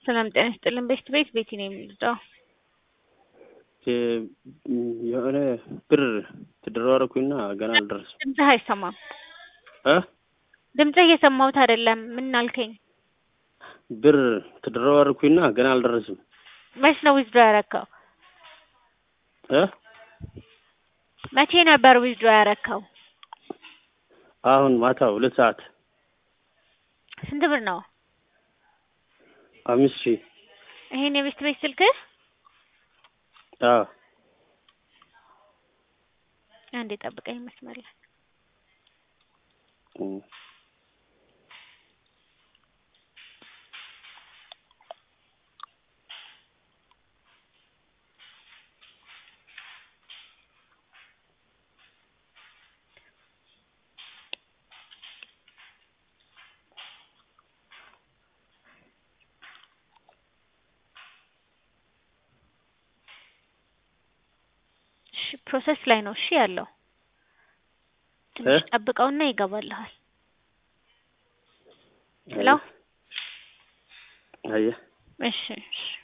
ሰላም ጤና ይስጥልን። ቤት ቤቲ ነው የሚልዳው የሆነ ብር ተደራረኩኝና ገና አልደረሰም። ድምፅህ አይሰማም። ድምፅህ እየሰማሁት አይደለም። ምን አልከኝ? ብር ተደራረኩኝና ገና አልደረሰም። መች ነው ዊዝድሮ ያረከው? መቼ ነበር ዊዝድሮ ያረከው? አሁን ማታ 2 ሰዓት። ስንት ብር ነው? 5000። ይሄን የቤት ስልክህ? አዎ። አንዴ ጠብቀኝ መስመር ላይ። ፕሮሰስ ላይ ነው። እሺ ያለው ትንሽ ጠብቀውና ይገባልሃል። ሄሎ። አየ። እሺ